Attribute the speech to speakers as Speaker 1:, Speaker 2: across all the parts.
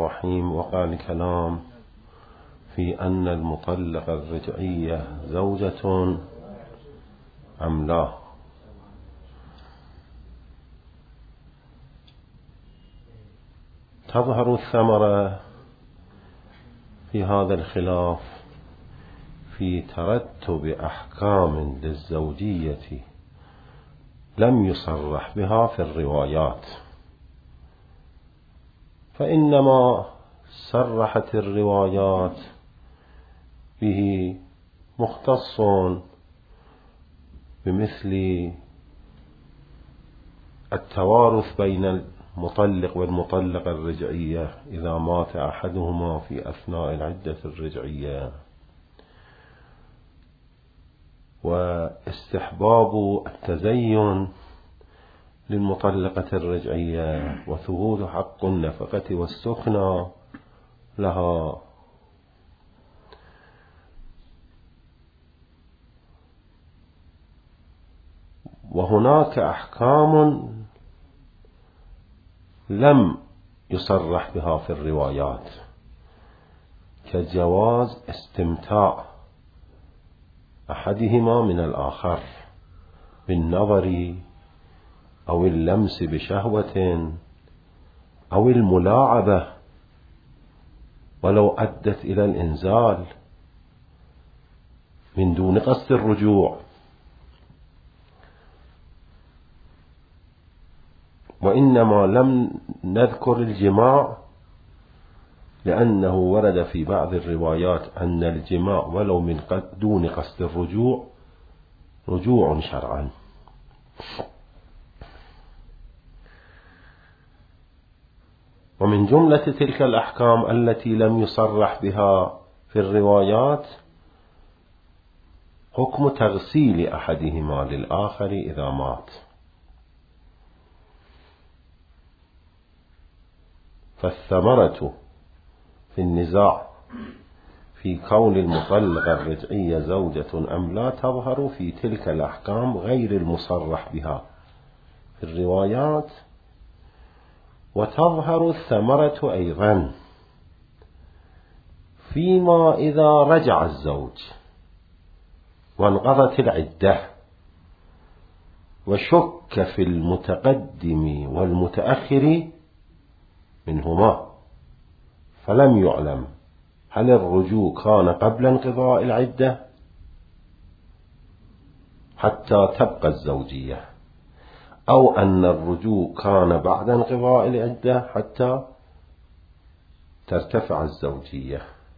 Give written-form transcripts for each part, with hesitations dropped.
Speaker 1: الرحيم. وقع الكلام في أن المطلقة الرجعية زوجة أم لا. تظهر الثمرة في هذا الخلاف في ترتب أحكام للزوجية لم يصرح بها في الروايات، فإنما صرحت الروايات به مختص بمثل التوارث بين المطلق والمطلقة الرجعية إذا مات أحدهما في أثناء العدة الرجعية، واستحباب التزين للمطلقة الرجعية، وثبوت حق النفقة والسكنى لها. وهناك أحكام لم يصرح بها في الروايات كجواز استمتاع أحدهما من الآخر بالنظر أو اللمس بشهوة أو الملاعبة ولو أدت إلى الإنزال من دون قصد الرجوع. وإنما لم نذكر الجماع لأنه ورد في بعض الروايات أن الجماع ولو من دون قصد الرجوع رجوع شرعا. ومن جملة تلك الأحكام التي لم يصرح بها في الروايات حكم تغسيل أحدهما للآخر إذا مات. فالثمرة في النزاع في كون المطلقة الرجعية زوجة أم لا تظهر في تلك الأحكام غير المصرح بها في الروايات، وتظهر الثمرة أيضا فيما إذا رجع الزوج وانقضت العدة وشك في المتقدم والمتأخر منهما، فلم يعلم هل الرجوع كان قبل انقضاء العدة حتى تبقى الزوجية، أو أن الرجوع كان بعد انقضاء العدة حتى ترتفع الزوجية.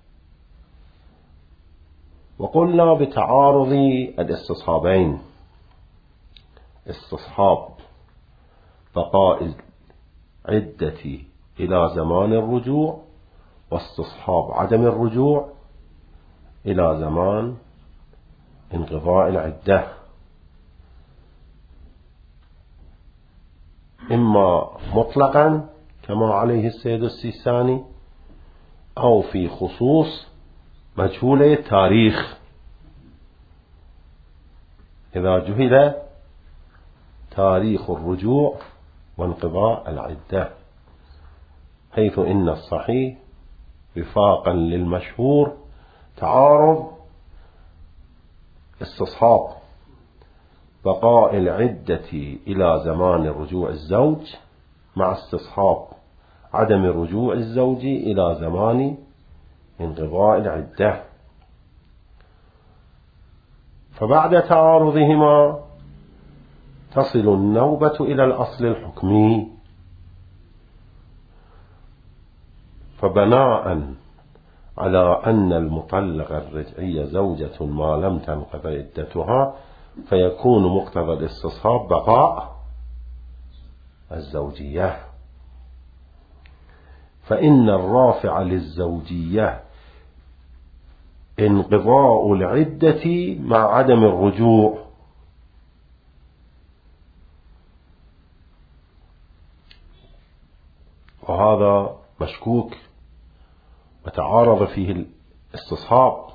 Speaker 1: وقلنا بتعارض الاستصحابين، استصحاب بقاء العدة إلى زمان الرجوع، واستصحاب عدم الرجوع إلى زمان انقضاء العدة، إما مطلقا كما عليه السيد السيستاني أو في خصوص مجهولة التاريخ إذا جهل تاريخ الرجوع وانقضاء العدة، حيث إن الصحيح وفاقا للمشهور تعارض استصحاب بقاء العدة إلى زمان رجوع الزوج مع استصحاب عدم رجوع الزوج إلى زمان انقضاء العدة. فبعد تعارضهما تصل النوبة إلى الأصل الحكمي، فبناء على أن المطلقة الرجعية زوجة ما لم تنقض عدتها فيكون مقتضى الاستصحاب بقاء الزوجية، فإن الرافع للزوجية انقضاء العدة مع عدم الرجوع. وهذا مشكوك وتعارض فيه الاستصحاب.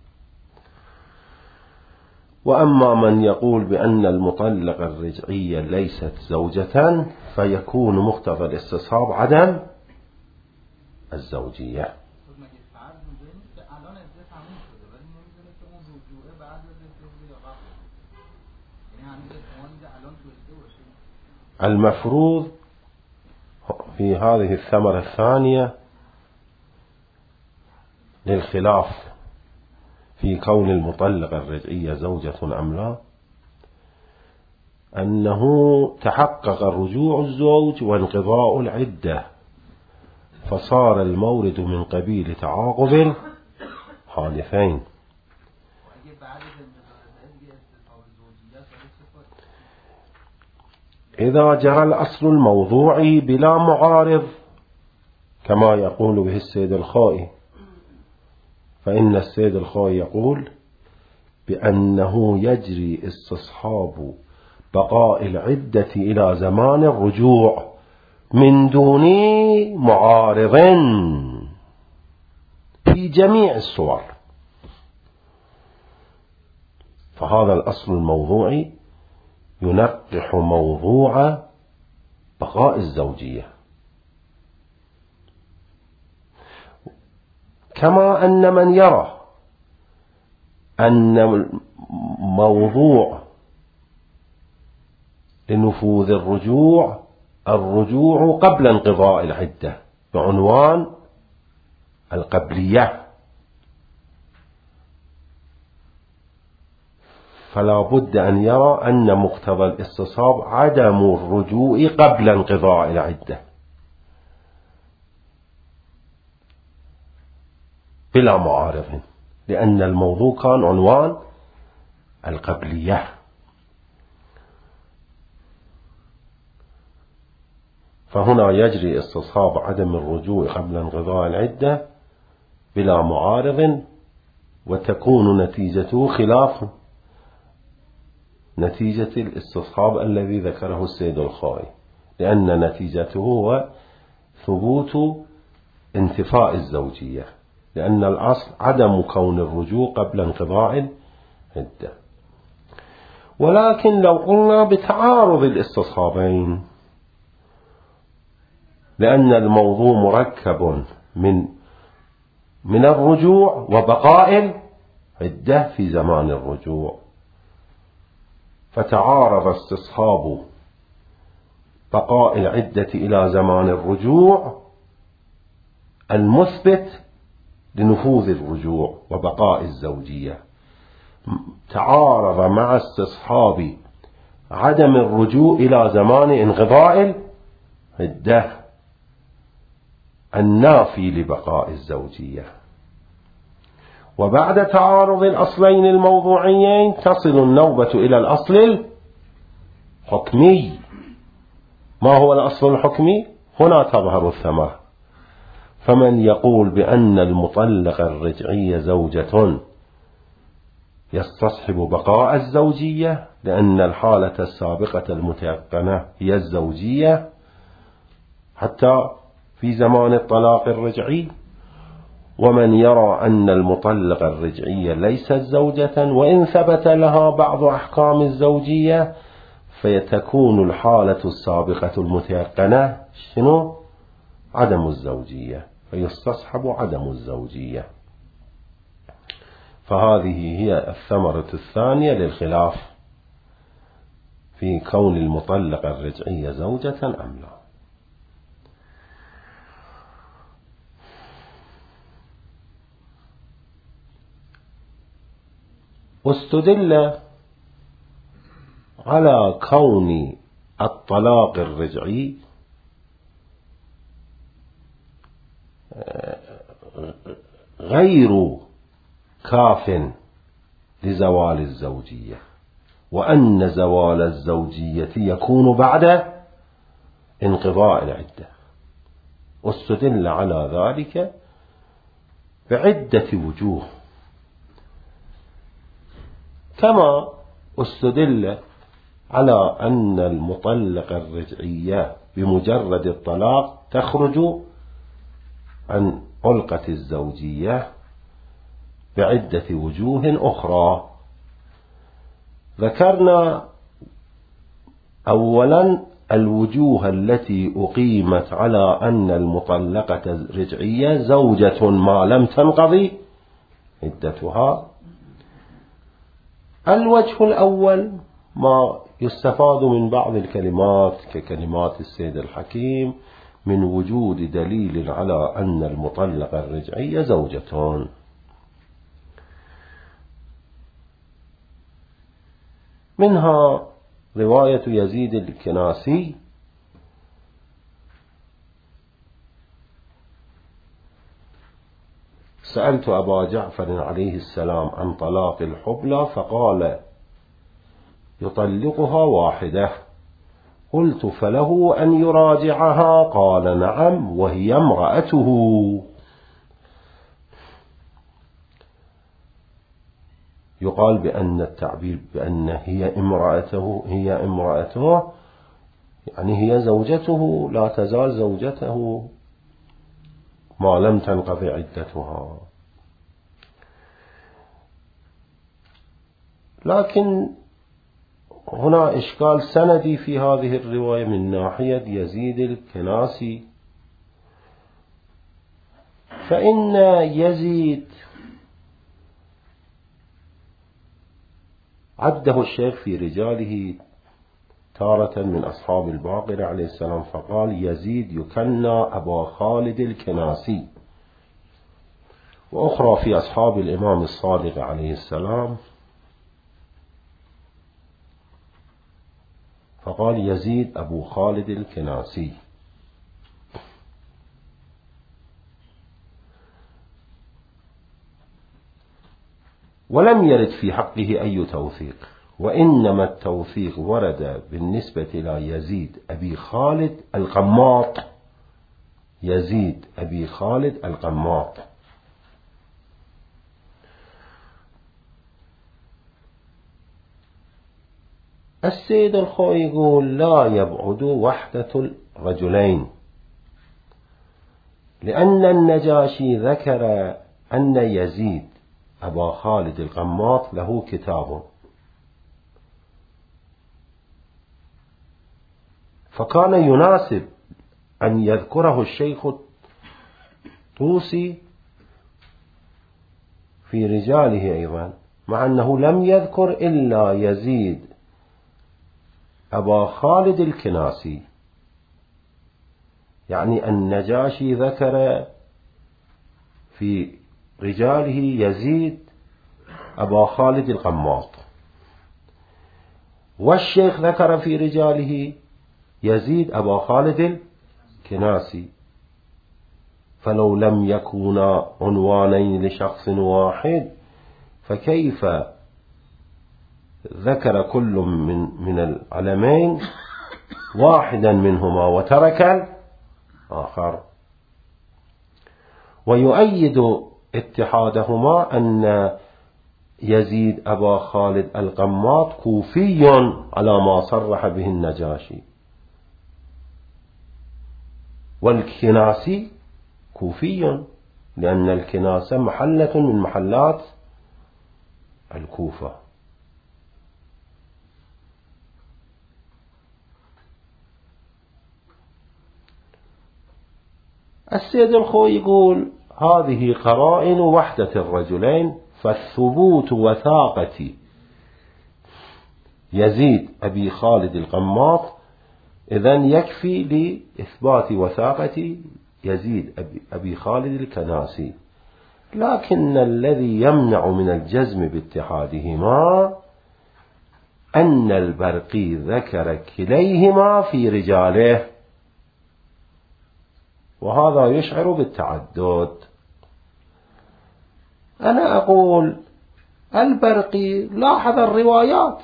Speaker 1: وأما من يقول بأن المطلقة الرجعية ليست زوجة فيكون مقتضى الاستصحاب عدم الزوجية. المفروض في هذه الثمرة الثانية للخلاف في كون المطلقة الرجعية زوجة أم لا، أنه تحقق رجوع الزوج وانقضاء العدة، فصار المورد من قبيل تعاقب حادثين. إذا جرى الأصل الموضوعي بلا معارض كما يقول به السيد الخوئي، فإن السيد الخوئي يقول بأنه يجري استصحاب بقاء العدة إلى زمان الرجوع من دون معارض في جميع الصور. فهذا الأصل الموضوعي ينقح موضوع بقاء الزوجية، كما أن من يرى أن موضوع لنفوذ الرجوع قبل انقضاء العدة بعنوان القبلية، فلا بد أن يرى أن مقتضى الاستصحاب عدم الرجوع قبل انقضاء العدة بلا معارض، لأن الموضوع كان عنوان القبلية. فهنا يجري استصحاب عدم الرجوع قبل انقضاء العدة بلا معارض، وتكون نتيجته خلاف نتيجة الاستصحاب الذي ذكره السيد الخوئي، لأن نتيجته هو ثبوت انتفاء الزوجية، لأن الأصل عدم كون الرجوع قبل انقضاء العدة. ولكن لو قلنا بتعارض الاستصحابين، لأن الموضوع مركب من الرجوع وبقاء العدة في زمان الرجوع، فتعارض استصحاب بقاء العدة إلى زمان الرجوع المثبت لنفوذ الرجوع وبقاء الزوجية، تعارض مع استصحاب عدم الرجوع إلى زمان انقضاء العدة النافي لبقاء الزوجية. وبعد تعارض الأصلين الموضوعيين تصل النوبة إلى الأصل الحكمي. ما هو الأصل الحكمي؟ هنا تظهر الثمرة. فمن يقول بأن المطلقة الرجعية زوجة يستصحب بقاء الزوجية، لأن الحالة السابقة المتيقنة هي الزوجية حتى في زمان الطلاق الرجعي. ومن يرى أن المطلقة الرجعية ليست زوجة وإن ثبت لها بعض أحكام الزوجية، فيتكون الحالة السابقة المتيقنة شنو؟ عدم الزوجية، فيستصحب عدم الزوجية. فهذه هي الثمرة الثانية للخلاف في كون المطلقة الرجعية زوجة أم لا. واستدل على كون الطلاق الرجعي غير كاف لزوال الزوجية، وأن زوال الزوجية يكون بعد انقضاء العدة. واستدل على ذلك بعدة وجوه، كما استدل على أن المطلقة الرجعية بمجرد الطلاق تخرج عن علقة الزوجية بعدة وجوه أخرى. ذكرنا أولا الوجوه التي أقيمت على أن المطلقة الرجعية زوجة ما لم تنقضي عدتها. الوجه الأول ما يستفاد من بعض الكلمات ككلمات السيد الحكيم من وجود دليل على أن المطلقة الرجعية زوجة. منها رواية يزيد الكناسي سألت أبا جعفر عليه السلام عن طلاق الحبلى فقال يطلقها واحدة. قلت فله أن يراجعها؟ قال نعم وهي امرأته. يقال بأن التعبير بأن هي امرأته يعني هي زوجته، لا تزال زوجته ما لم تنقضي عدتها. لكن هنا إشكال سندي في هذه الرواية من ناحية يزيد الكناسي، فإن يزيد عده الشيخ في رجاله تارة من أصحاب الباقر عليه السلام فقال يزيد يكنى أبا خالد الكناسي، وأخرى في أصحاب الإمام الصادق عليه السلام فقال يزيد أبو خالد الكناسي. ولم يرد في حقه أي توثيق، وإنما التوثيق ورد بالنسبة إلى يزيد أبي خالد القماط. يزيد أبي خالد القماط. السيد الخوئي يقول لا يبعد وحدة الرجلين، لأن النجاشي ذكر أن يزيد أبا خالد القماط له كتاب، فكان يناسب أن يذكره الشيخ الطوسي في رجاله أيضا، مع أنه لم يذكر إلا يزيد أبا خالد الكناسي. يعني النجاشي ذكر في رجاله يزيد أبا خالد القماط، والشيخ ذكر في رجاله يزيد أبا خالد الكناسي. فلو لم يكونا عنوانين لشخص واحد فكيف ذكر كل من العلمين واحدا منهما وترك الآخر؟ ويؤيد اتحادهما أن يزيد أبا خالد القماط كوفي على ما صرح به النجاشي، والكناسي كوفي لأن الكناسة محلة من محلات الكوفة. السيد الخوئي يقول هذه قرائن وحدة الرجلين، فالثبوت وثاقة يزيد أبي خالد القماط إذن يكفي لإثبات وثاقة يزيد أبي خالد الكناسي. لكن الذي يمنع من الجزم باتحادهما أن البرقي ذكر كليهما في رجاله، وهذا يشعر بالتعدد. أنا أقول البرقي لاحظ الروايات،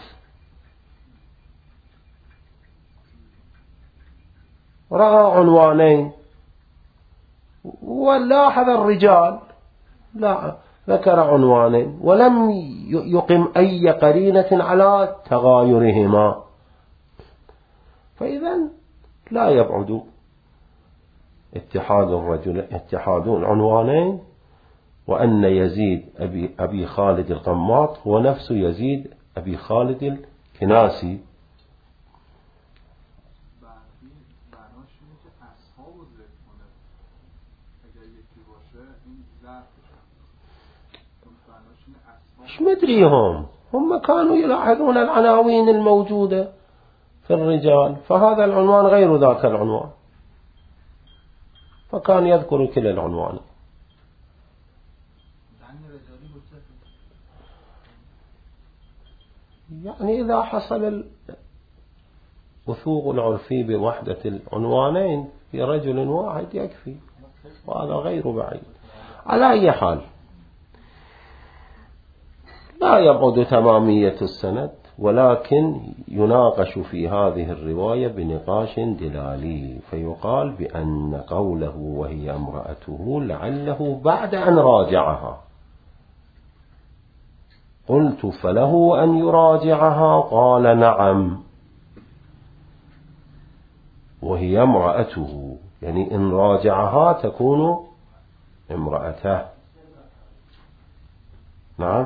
Speaker 1: رأى عنوانين، ولاحظ الرجال لا ذكر عنوانين، ولم يقم أي قرينة على تغايرهما، فإذا لا يبعد اتحاد العنوانين، وأن يزيد أبي خالد القماط هو نفس يزيد أبي خالد الكناسي. مش مدريهم، هم كانوا يلاحظون العناوين الموجودة في الرجال، فهذا العنوان غير ذاك العنوان، فكان يذكر كل العنوان. يعني إذا حصل الوثوق العرفي بوحدة العنوانين في رجل واحد يكفي، وهذا غير بعيد. على أي حال لا يبعد تمامية السند، ولكن يناقش في هذه الرواية بنقاش دلالي، فيقال بأن قوله وهي امرأته لعله بعد أن راجعها. قلت فله أن يراجعها؟ قال نعم، وهي امرأته، يعني إن راجعها تكون امرأته. نعم.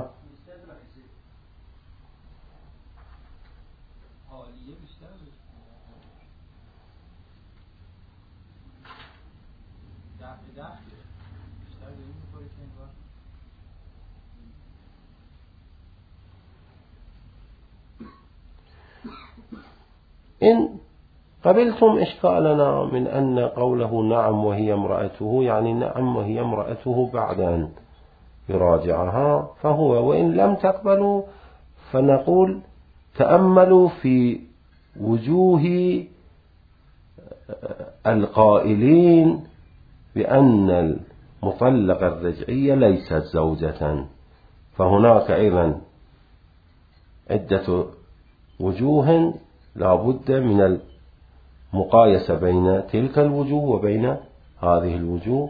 Speaker 1: إن قبلتم إشكالنا من أن قوله نعم وهي امرأته يعني نعم وهي امرأته بعد أن يراجعها فهو، وإن لم تقبلوا فنقول تأملوا في وجوه القائلين بأن المطلقة الرجعية ليست زوجة، فهناك أيضا عدة وجوه لا بد من المقايسة بين تلك الوجوه وبين هذه الوجوه،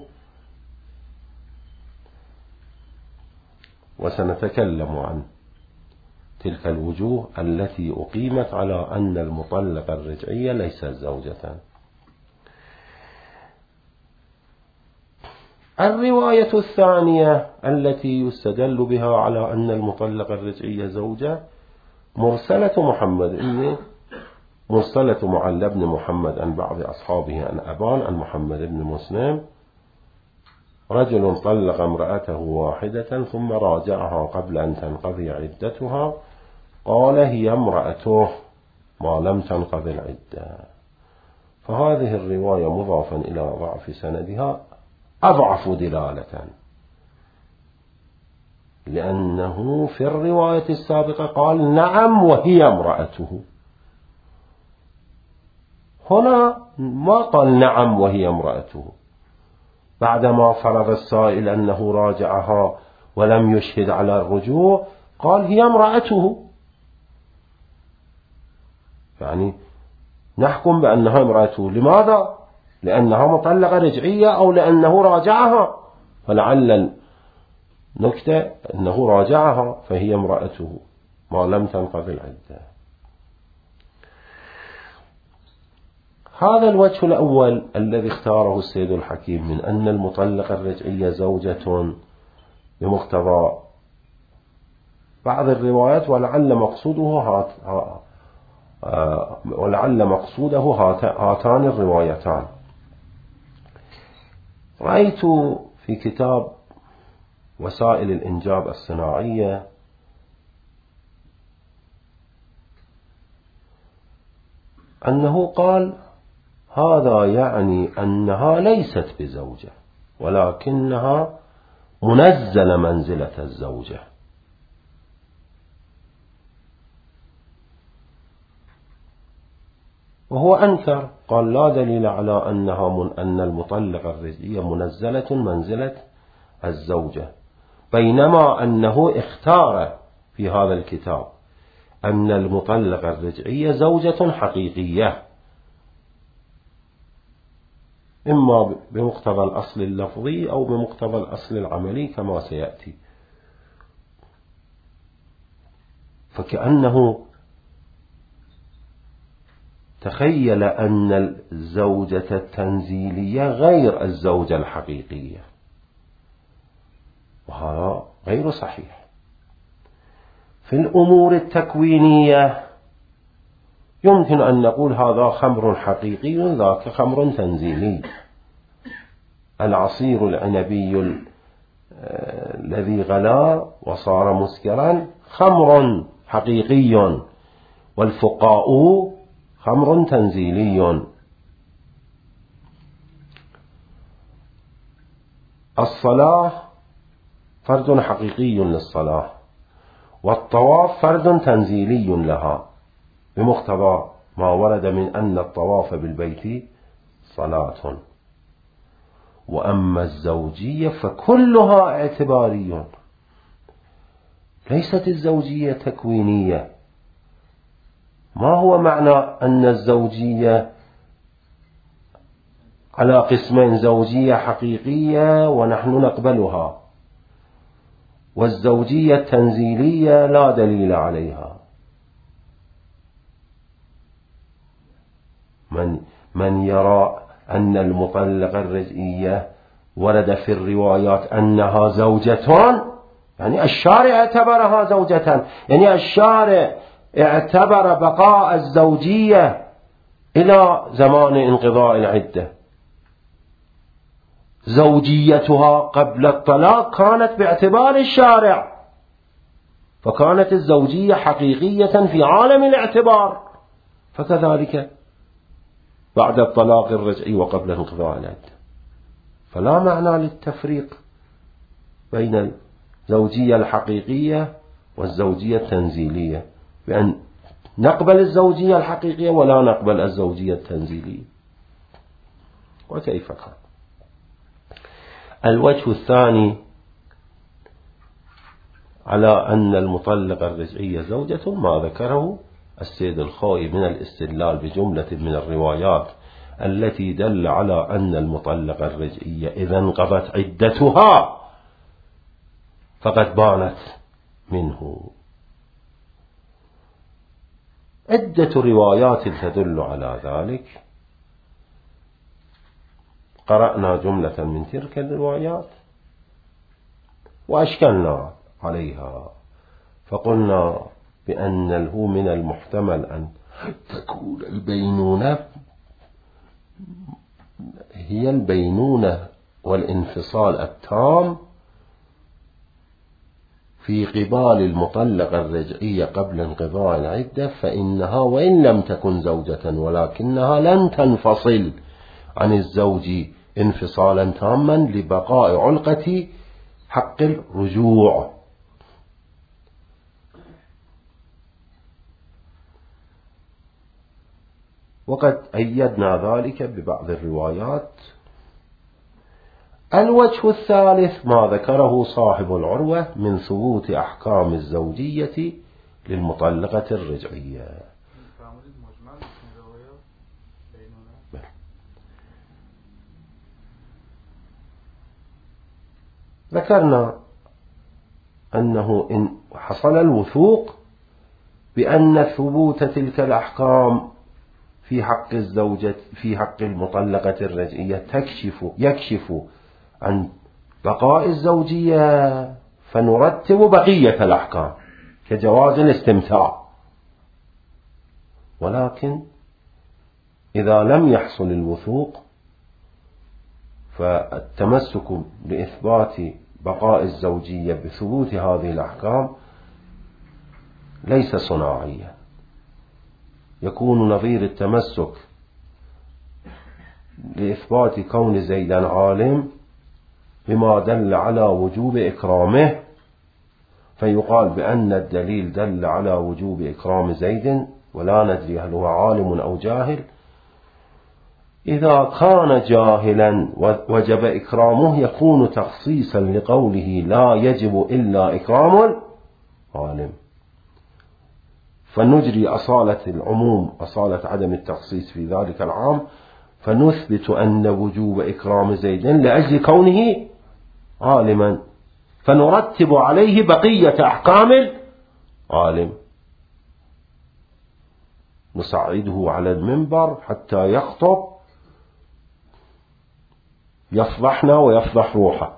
Speaker 1: وسنتكلم عن تلك الوجوه التي أقيمت على أن المطلقة الرجعية ليست زوجة. الرواية الثانية التي يستدل بها على أن المطلقة الرجعية زوجة مرسلة معل بن محمد عن بعض أصحابه عن أبان عن محمد بن مسلم: رجل طلق امرأته واحدة ثم راجعها قبل أن تنقضي عدتها، قال هي امرأته ما لم تنقضي العدة. فهذه الرواية مضافا إلى ضعف سندها أضعف دلالة، لأنه في الرواية السابقة قال نعم وهي امرأته، هنا ما قال نعم وهي امرأته، بعدما فرض السائل أنه راجعها ولم يشهد على الرجوع قال هي امرأته، يعني نحكم بأنها امرأته. لماذا؟ لأنها مطلقة رجعية أو لأنه راجعها؟ فلعل النكتة أنه راجعها فهي امرأته ما لم تنقض العدة. هذا الوجه الأول الذي اختاره السيد الحكيم من أن المطلقة الرجعية زوجة بمقتضى بعض الروايات، ولعل مقصوده هاتان الروايتان. رأيت في كتاب وسائل الإنجاب الصناعية أنه قال هذا يعني أنها ليست بزوجة ولكنها منزل منزلة الزوجة، وهو أنكر، قال لا دليل على أن المطلقة الرجعية منزلة منزلة الزوجة، بينما أنه اختار في هذا الكتاب أن المطلقة الرجعية زوجة حقيقية، إما بمقتضى الأصل اللفظي أو بمقتضى الأصل العملي كما سيأتي. فكأنه تخيل أن الزوجة التنزيلية غير الزوجة الحقيقية، وهذا غير صحيح. في الأمور التكوينية يمكن أن نقول هذا خمر حقيقي ذاك خمر تنزيلي. العصير العنبي الذي غلا وصار مسكرا خمر حقيقي، والفقاء خمر تنزيلي. الصلاة فرد حقيقي للصلاة، والطواف فرد تنزيلي لها بمقتضى ما ورد من أن الطواف بالبيت صلاة. وأما الزوجية فكلها اعتباري، ليست الزوجية تكوينية. ما هو معنى أن الزوجية على قسمين: زوجية حقيقية ونحن نقبلها، والزوجية التنزيلية لا دليل عليها. من يرى أن المطلقة الرجعية ورد في الروايات أنها زوجة، يعني الشارع اعتبرها زوجة، يعني الشارع اعتبر بقاء الزوجية إلى زمان انقضاء العدة. زوجيتها قبل الطلاق كانت باعتبار الشارع، فكانت الزوجية حقيقية في عالم الاعتبار، فكذلك بعد الطلاق الرجعي وقبل انقضاء العدة. فلا معنى للتفريق بين الزوجية الحقيقية والزوجية التنزيلية، بأن نقبل الزوجية الحقيقية ولا نقبل الزوجية التنزيلية. وكيف كان؟ الوجه الثاني على أن المطلقة الرجعية زوجة ما ذكره السيد الخوئي من الاستدلال بجملة من الروايات التي دل على أن المطلقة الرجعية إذا انقضت عدتها فقد بانت منه. عدة روايات تدل على ذلك، قرأنا جملة من تلك الروايات وأشكلنا عليها، فقلنا بأنه من المحتمل أن تكون البينونة هي البينونة والانفصال التام في قبال المطلقة الرجعية قبل انقضاء العدة، فإنها وإن لم تكن زوجة ولكنها لن تنفصل عن الزوج انفصالا تاما لبقاء علقة حق الرجوع. وقد أيدنا ذلك ببعض الروايات. الوجه الثالث ما ذكره صاحب العروة من ثبوت أحكام الزوجية للمطلقة الرجعية. ذكرنا أنه إن حصل الوثوق بأن ثبوت تلك الأحكام في حق الزوجة في حق المطلقة الرجعية يكشف عن بقاء الزوجية، فنرتب بقية الأحكام كجواز الاستمتاع. ولكن إذا لم يحصل الوثوق فالتمسك لإثبات بقاء الزوجية بثبوت هذه الأحكام ليس صناعيا، يكون نظير التمسك لإثبات كون زيدا عالم بما دل على وجوب إكرامه، فيقال بأن الدليل دل على وجوب إكرام زيد ولا ندري هل هو عالم أو جاهل. إذا كان جاهلا وجب إكرامه يكون تخصيصا لقوله لا يجب إلا إكرام العالم، فنجري أصالة العموم أصالة عدم التخصيص في ذلك العام، فنثبت أن وجوب إكرام زيد لأجل كونه عالما، فنرتب عليه بقية أحكام العالم، نصعده على المنبر حتى يخطب يفضحنا ويفضح روحه.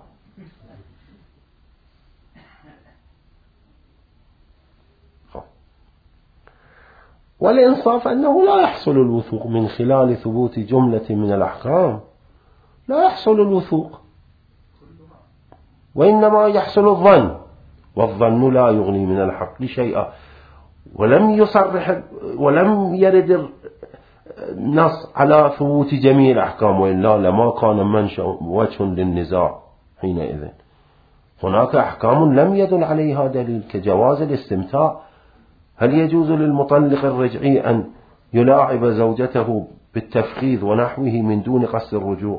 Speaker 1: والإنصاف أنه لا يحصل الوثوق من خلال ثبوت جملة من الأحكام لا يحصل الوثوق، وإنما يحصل الظن، والظن لا يغني من الحق شيئا. ولم يصرح ولم يرد النص على ثبوت جميع الأحكام، وإلا لما كان منشأ وجه للنزاع حينئذ. هناك أحكام لم يدل عليها دليل كجواز الاستمتاع. هل يجوز للمطلق الرجعي أن يلاعب زوجته بالتفخيذ ونحوه من دون قصد الرجوع؟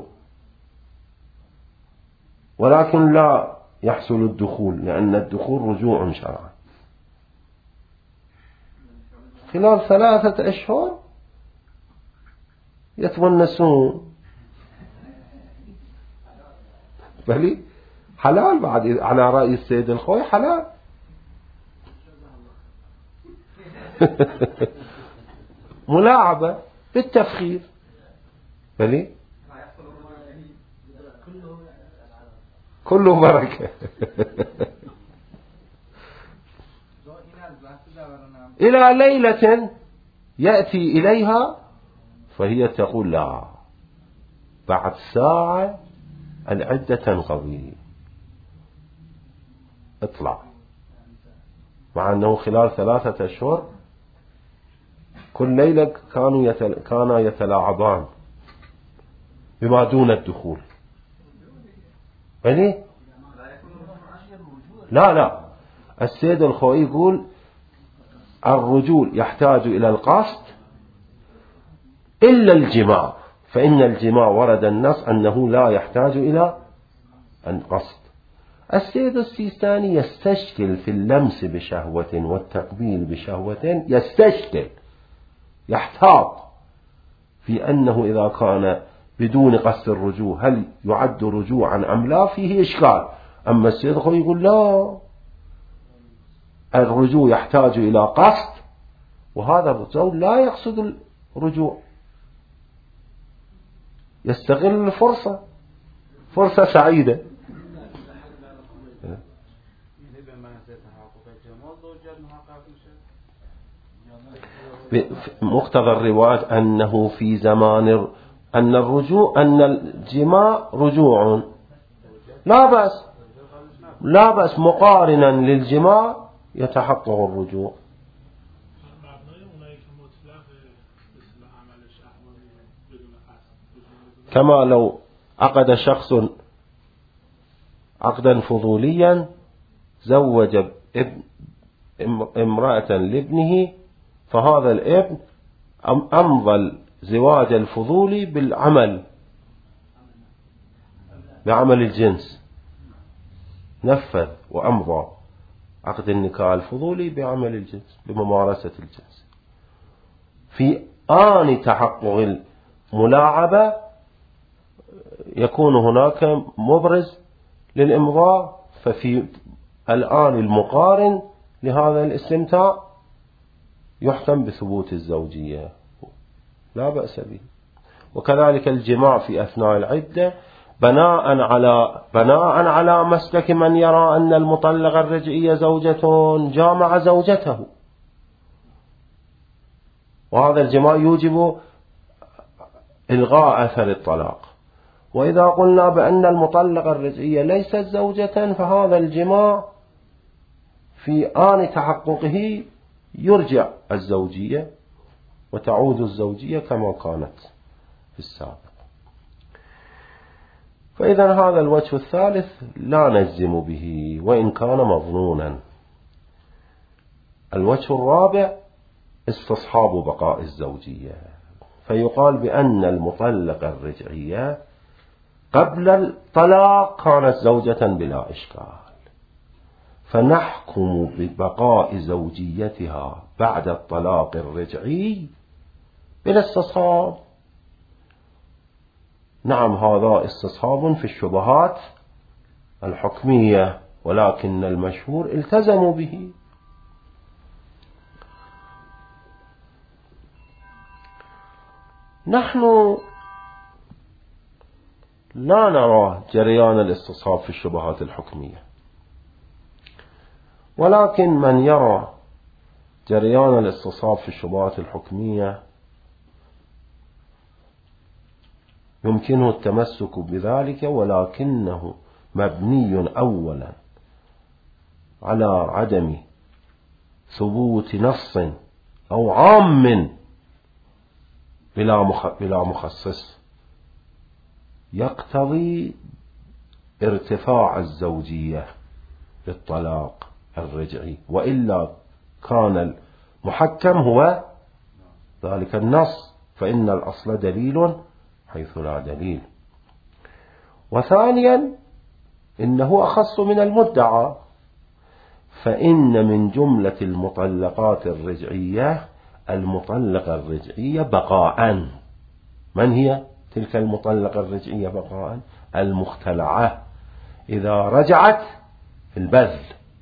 Speaker 1: ولكن لا يحصل الدخول، لأن الدخول رجوع شرعا. خلال 3 أشهر يتونسون، بلي حلال بعد على رأي السيد الخوي حلال. ملاعبة بالتفخير، بلي كله بركة. إلى ليلة يأتي إليها فهي تقول لا، بعد ساعة العدة تنقضي، اطلع. مع أنه خلال 3 أشهر كل ليلة كانا يتلاعبان بما دون الدخول. يعني لا السيد الخوئي يقول الرجول يحتاج إلى القصد إلا الجماع، فإن الجماع ورد النص أنه لا يحتاج إلى القصد. السيد السيستاني يستشكل في اللمس بشهوة والتقبيل بشهوة، يستشكل يحتاط في أنه إذا كان بدون قصد الرجوع هل يعد رجوعا أم لا، فيه إشكال. أما السيد الخوئي يقول لا، الرجوع يحتاج إلى قصد، وهذا الزوج لا يقصد الرجوع، يستغل الفرصة، فرصة سعيدة. مقتضى الرواية أنه في زمان أن الجماع رجوع لا بأس مقارنا للجماع يتحقق الرجوع. كما لو عقد شخص عقدا فضوليا، زوج امرأة لابنه، فهذا الابن أمضى الزواج الفضولي بعمل الجنس، نفذ وأمضى عقد النكاح الفضولي بعمل الجنس، بممارسة الجنس. في آن تحقق الملاعبة يكون هناك مبرز للإمضاء، ففي الآن المقارن لهذا الاستمتاع يحكم بثبوت الزوجية، لا بأس به. وكذلك الجماع في أثناء العدة بناء على مسلك من يرى أن المطلق الرجعية زوجة جامع زوجته، وهذا الجماع يوجب إلغاء أثر الطلاق. وإذا قلنا بأن المطلق الرجعية ليست زوجة، فهذا الجماع في آن تحققه يرجع الزوجية وتعود الزوجية كما كانت في السابق. فإذا هذا الوجه الثالث لا نجزم به وإن كان مظنونا. الوجه الرابع استصحاب بقاء الزوجية، فيقال بأن المطلق الرجعية قبل الطلاق كانت زوجة بلا إشكال، فنحكم ببقاء زوجيتها بعد الطلاق الرجعي بلا استصحاب. نعم، هذا استصحاب في الشبهات الحكمية، ولكن المشهور التزموا به. نحن لا نرى جريان الاستصحاب في الشبهات الحكمية، ولكن من يرى جريان الاستصحاب في الشبهات الحكمية يمكنه التمسك بذلك، ولكنه مبني أولا على عدم ثبوت نص أو عام بلا مخصص يقتضي ارتفاع الزوجية للطلاق الرجعي، وإلا كان المحكم هو ذلك النص، فإن الأصل دليل حيث لا دليل. وثانيا إنه أخص من المدعى، فإن من جملة المطلقات الرجعية المطلقة الرجعية بقاء. من هي تلك المطلقة الرجعية بقاء؟ المختلعة إذا رجعت في البذل،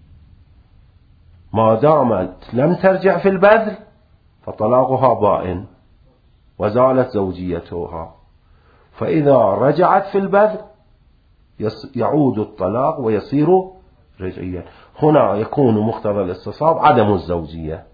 Speaker 1: ما دامت لم ترجع في البذل فطلاقها بائن وزالت زوجيتها، فإذا رجعت في البذل يعود الطلاق ويصير رجعيا. هنا يكون مقتضى الاستصحاب عدم الزوجية.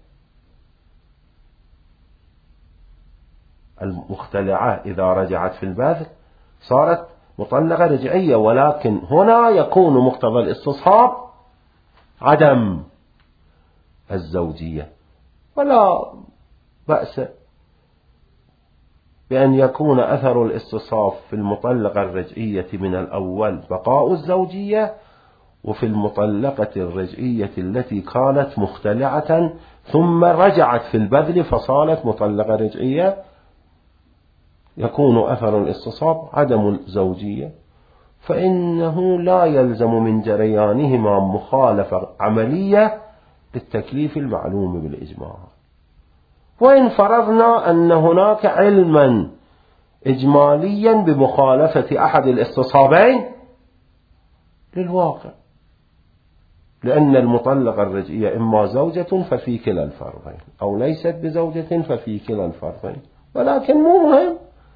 Speaker 1: المختلعة إذا رجعت في البذل صارت مطلقة رجعية، ولكن هنا يكون مقتضى الاستصحاب عدم الزوجية. ولا بأس بأن يكون أثر الاستصحاب في المطلقة الرجعية من الأول بقاء الزوجية، وفي المطلقة الرجعية التي كانت مختلعة ثم رجعت في البذل فصارت مطلقة رجعية يكون أثر الاستصحاب عدم الزوجية، فإنه لا يلزم من جريانهما مخالفة عملية للتكليف المعلوم بالإجماع. وإن فرضنا أن هناك علما إجماليا بمخالفة أحد الاستصحابين للواقع، لأن المطلقة الرجعية إما زوجة ففي كلا الفرضين، أو ليست بزوجة ففي كلا الفرضين، ولكن مو مهم.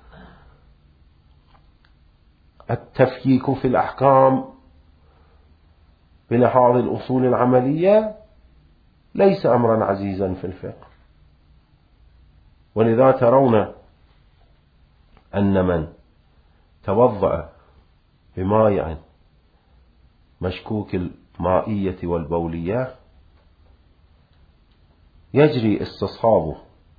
Speaker 1: التفكيك في الأحكام بلحاظ الأصول العملية ليس أمرا عزيزا في الفقه، ولذا ترون أن من توضأ بماء مشكوك المائية والبولية يجري استصحاب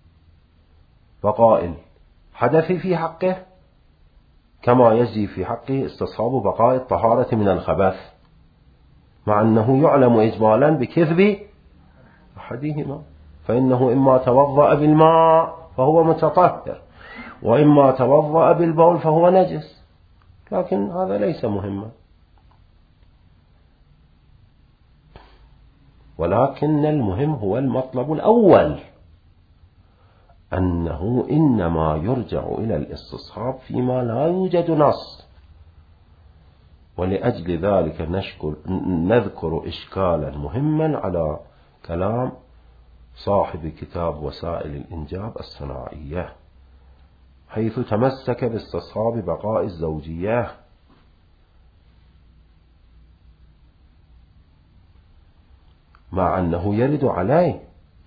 Speaker 1: بقاء الحدث في حقه كما يجري في حقه استصحاب بقاء الطهارة من الخبث، مع أنه يعلم إجمالا بكذب أحدهما، فإنه إما توضأ بالماء فهو متطهر، وإما توضأ بالبول فهو نجس، لكن هذا ليس مهما. ولكن المهم هو المطلب الأول، أنه إنما يرجع إلى الاستصحاب فيما لا يوجد نص. ولأجل ذلك نذكر إشكالا مهما على كلام صاحب كتاب وسائل الإنجاب الصناعية، حيث تمسك باستصحاب بقاء الزوجية، مع أنه يرد عليه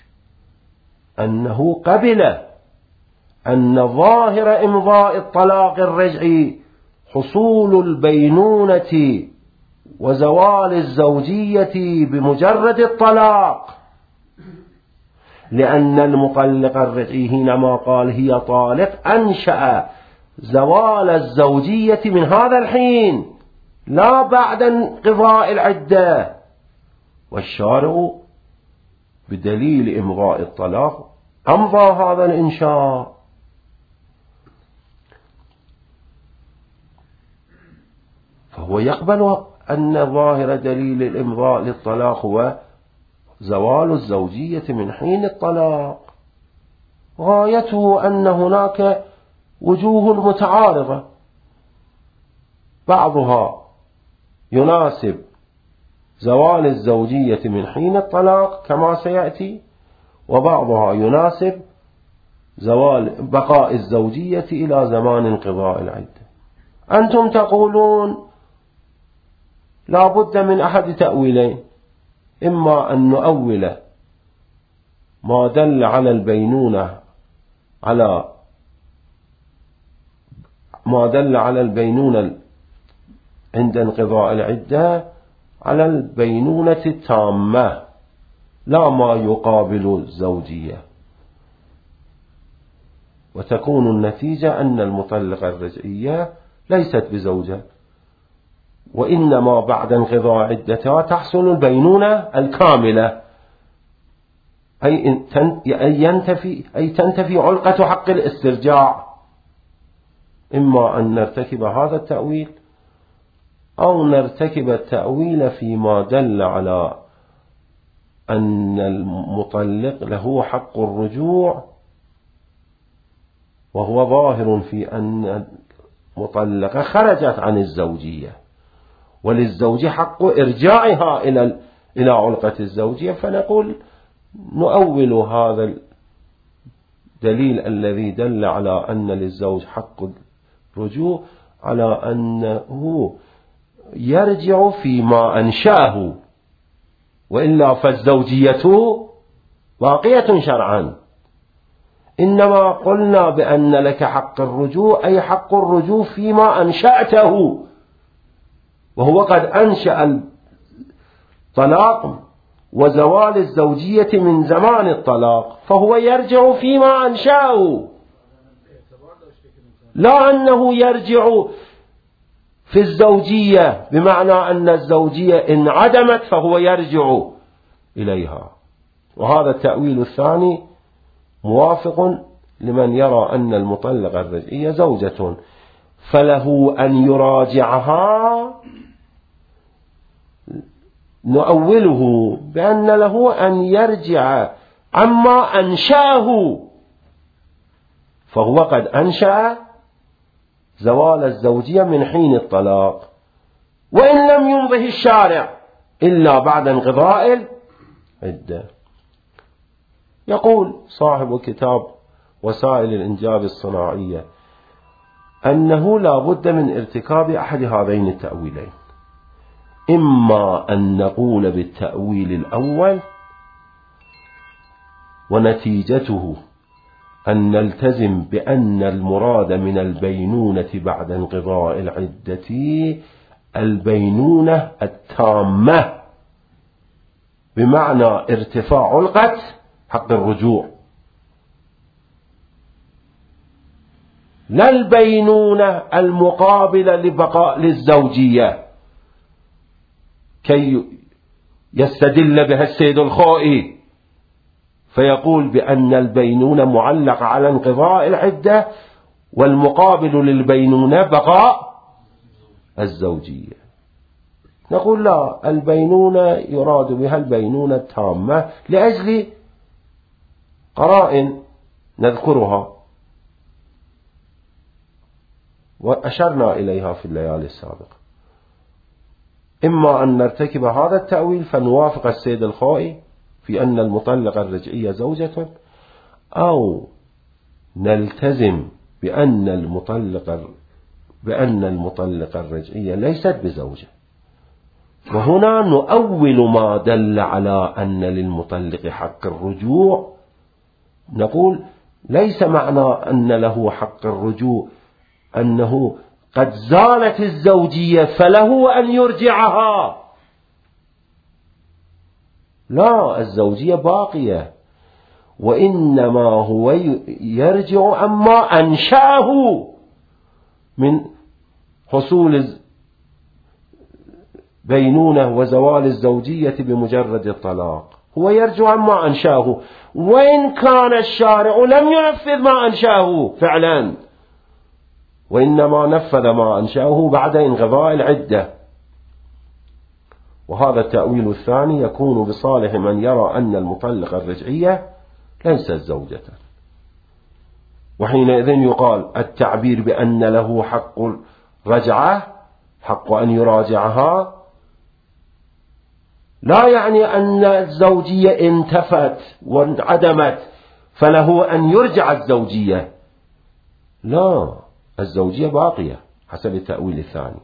Speaker 1: أنه قبل أن ظاهر إمضاء الطلاق الرجعي حصول البينونة وزوال الزوجية بمجرد الطلاق، لأن المطلق الرجعي حينما قال هي طالق أنشأ زوال الزوجية من هذا الحين لا بعد انقضاء العدة، والشارع بدليل إمضاء الطلاق أمضى هذا الإنشاء. فهو يقبل أن ظاهر دليل الإمضاء للطلاق هو زوال الزوجية من حين الطلاق، غايته أن هناك وجوه متعارضة، بعضها يناسب زوال الزوجية من حين الطلاق كما سيأتي، وبعضها يناسب زوال بقاء الزوجية إلى زمان انقضاء العدة. أنتم تقولون لا بد من أحد تأويلين، إما أن نؤول ما دل على البينونة على ما دل على البينونة عند انقضاء العدة على البينونة التامة لا ما يقابل الزوجية، وتكون النتيجة أن المطلقة الرجعية ليست بزوجة، وإنما بعد انقضاء عدتها تحصل البينونة الكاملة، أي تنتفي علقة حق الاسترجاع. إما أن نرتكب هذا التأويل أو نرتكب التأويل فيما دل على أن المطلق له حق الرجوع، وهو ظاهر في أن المطلقة خرجت عن الزوجية وللزوج حق إرجاعها إلى علقة الزوجية، فنقول نؤول هذا الدليل الذي دل على أن للزوج حق الرجوع على أنه يرجع فيما أنشأه، وإلا فالزوجية باقية شرعا. إنما قلنا بأن لك حق الرجوع أي حق الرجوع فيما أنشأته، وهو قد أنشأ الطلاق وزوال الزوجية من زمان الطلاق، فهو يرجع فيما أنشأه، لا أنه يرجع في الزوجية بمعنى أن الزوجية انعدمت فهو يرجع إليها. وهذا التأويل الثاني موافق لمن يرى أن المطلقة الرجعية زوجة، فله أن يراجعها، نؤوله بأن له أن يرجع عما أنشأه، فهو قد أنشأ زوال الزوجية من حين الطلاق، وإن لم يمضه الشارع إلا بعد انقضاء العدة. يقول صاحب كتاب وسائل الإنجاب الصناعية أنه لا بد من ارتكاب أحد هذين التأويلين، إما أن نقول بالتأويل الأول ونتيجته أن نلتزم بأن المراد من البينونة بعد انقضاء العدة البينونة التامة، بمعنى ارتفاع علقة حق الرجوع، لا البينونة المقابلة لبقاء للزوجية كي يستدل بها السيد الخوئي فيقول بأن البينونة معلقة على انقضاء العدة والمقابل للبينونة بقاء الزوجية. نقول لا، البينونة يراد بها البينونة التامة لأجل قرائن نذكرها وأشرنا إليها في الليالي السابقة. إما أن نرتكب هذا التأويل فنوافق السيد الخوئي في أن المطلقة الرجعية زوجة، أو نلتزم بأن المطلقة الرجعية ليست بزوجة، وهنا نؤول ما دل على أن للمطلق حق الرجوع. نقول ليس معنى أن له حق الرجوع أنه قد زالت الزوجية فله أن يرجعها، لا، الزوجية باقية، وإنما هو يرجع عما أنشأه من حصول بينونة وزوال الزوجية بمجرد الطلاق، هو يرجع عما أنشأه، وإن كان الشارع لم ينفذ ما أنشأه فعلا، وإنما نفذ ما أنشأه بعد انقضاء العدة. وهذا التأويل الثاني يكون بصالح من يرى أن المطلقة الرجعية ليست زوجة، وحينئذ يقال التعبير بأن له حق الرجعة، حق أن يراجعها، لا يعني أن الزوجية انتفت وانعدمت فله أن يرجع الزوجية، لا، الزوجية باقية حسب التأويل الثاني،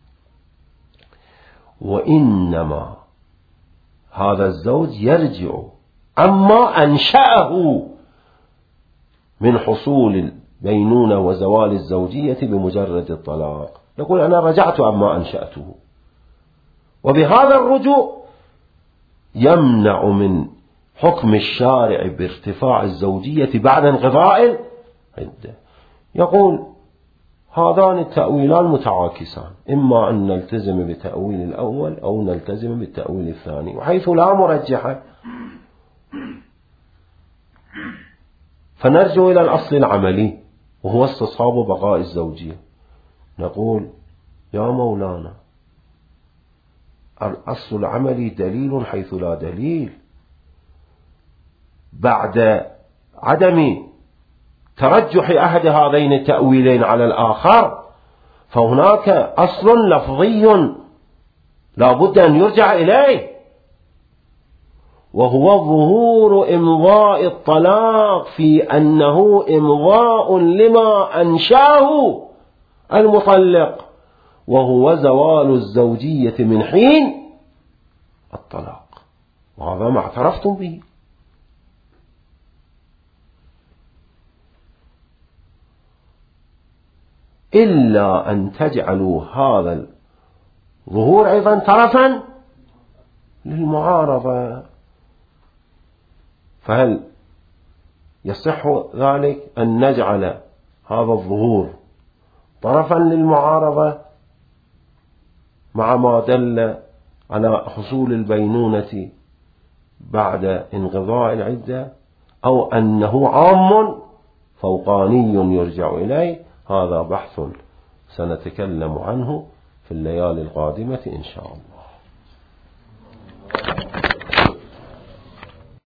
Speaker 1: وإنما هذا الزوج يرجع عما أنشأه من حصول بينونة وزوال الزوجية بمجرد الطلاق، يقول أنا رجعت عما أنشأته. وبهذا الرجوع يمنع من حكم الشارع بارتفاع الزوجية بعد انقضاء العدة. يقول هذان التأويلان متعاكسان، إما أن نلتزم بتأويل الأول أو نلتزم بالتأويل الثاني، وحيث لا مرجح فنرجع إلى الأصل العملي وهو استصحاب بقاء الزوجية. نقول يا مولانا الأصل العملي دليل حيث لا دليل، بعد عدم ترجح أحد هذين التأويلين على الآخر فهناك أصل لفظي لا بد أن يرجع إليه، وهو ظهور إمضاء الطلاق في أنه إمضاء لما أنشاه المطلق، وهو زوال الزوجية من حين الطلاق، وهذا ما اعترفتم به. إلا أن تجعلوا هذا الظهور أيضا طرفا للمعارضة، فهل يصح ذلك أن نجعل هذا الظهور طرفا للمعارضة مع ما دل على حصول البينونة بعد انقضاء العدة، أو أنه عام فوقاني يرجع إليه؟ هذا بحث سنتكلم عنه في الليالي القادمة إن شاء الله.